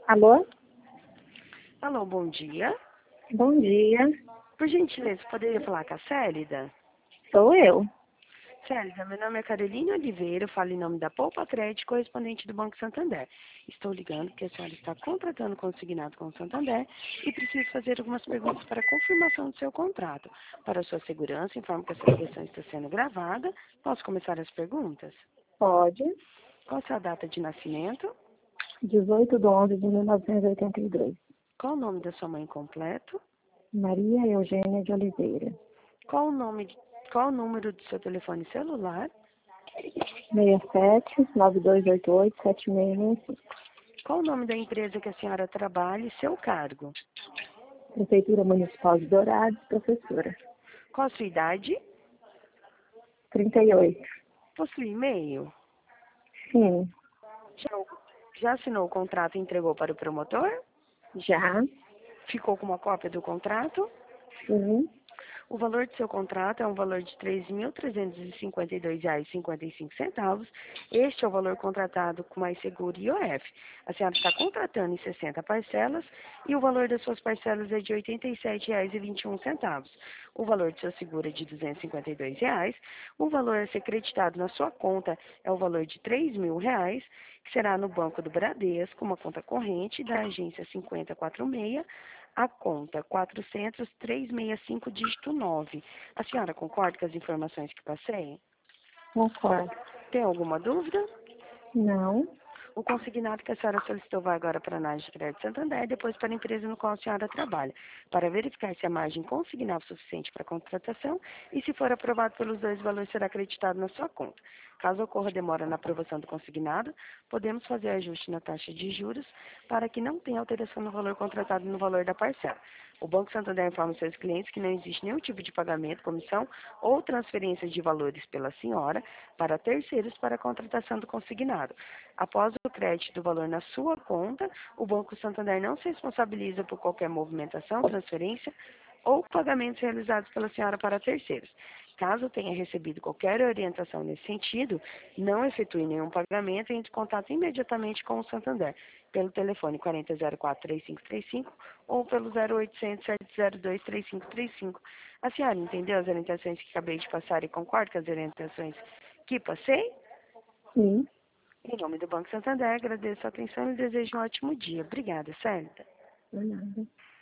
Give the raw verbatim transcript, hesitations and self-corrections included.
Alô? Alô, bom dia. Bom dia. Por gentileza, poderia falar com a Célida? Sou eu. Célida, meu nome é Caroline Oliveira, eu falo em nome da Poupa Crédito, correspondente do Banco Santander. Estou ligando porque a senhora está contratando consignado com o Santander e preciso fazer algumas perguntas para confirmação do seu contrato. Para sua segurança, informo que essa ligação está sendo gravada. Posso começar as perguntas? Pode. Qual a sua data de nascimento? dezoito de onze de mil novecentos e oitenta e dois. Qual o nome da sua mãe completo? Maria Eugênia de Oliveira. Qual o nome, qual o número do seu telefone celular? seis sete nove dois oito oito sete seis seis cinco. Qual o nome da empresa que a senhora trabalha e seu cargo? Prefeitura Municipal de Dourados, professora. Qual a sua idade? trinta e oito. Possui e-mail? Sim. Já, já assinou o contrato e entregou para o promotor? Já. Ficou com uma cópia do contrato? Sim. O valor do seu contrato é um valor de três mil trezentos e cinquenta e dois reais e cinquenta e cinco centavos. Este é o valor contratado com mais seguro I O F. A senhora está contratando em sessenta parcelas e o valor das suas parcelas é de oitenta e sete reais e vinte e um centavos. O valor do seu seguro é de duzentos e cinquenta e dois reais. O valor a ser creditado na sua conta é o valor de três mil reais, que será no Banco do Bradesco, uma conta corrente da agência cinquenta e quarenta e seis, a conta quatrocentos, trezentos e sessenta e cinco, dígito nove. A senhora concorda com as informações que passei? Concordo. Tem alguma dúvida? Não. O consignado que a senhora solicitou vai agora para a análise de crédito Santander e depois para a empresa no qual a senhora trabalha, para verificar se a margem consignada é suficiente para a contratação e, se for aprovado pelos dois, o valor será acreditado na sua conta. Caso ocorra demora na aprovação do consignado, podemos fazer ajuste na taxa de juros para que não tenha alteração no valor contratado no valor da parcela. O Banco Santander informa seus clientes que não existe nenhum tipo de pagamento, comissão ou transferência de valores pela senhora para terceiros para a contratação do consignado. Após o crédito do valor na sua conta, o Banco Santander não se responsabiliza por qualquer movimentação, transferência ou pagamentos realizados pela senhora para terceiros. Caso tenha recebido qualquer orientação nesse sentido, não efetue nenhum pagamento e entre em contato imediatamente com o Santander, pelo telefone quarenta, zero quatro, trinta e cinco trinta e cinco ou pelo zero oitocentos, sete zero dois, três cinco três cinco. A senhora entendeu as orientações que acabei de passar e concorda com as orientações que passei? Sim. Em nome do Banco Santander, agradeço a atenção e desejo um ótimo dia. Obrigada, Célida. Não é nada.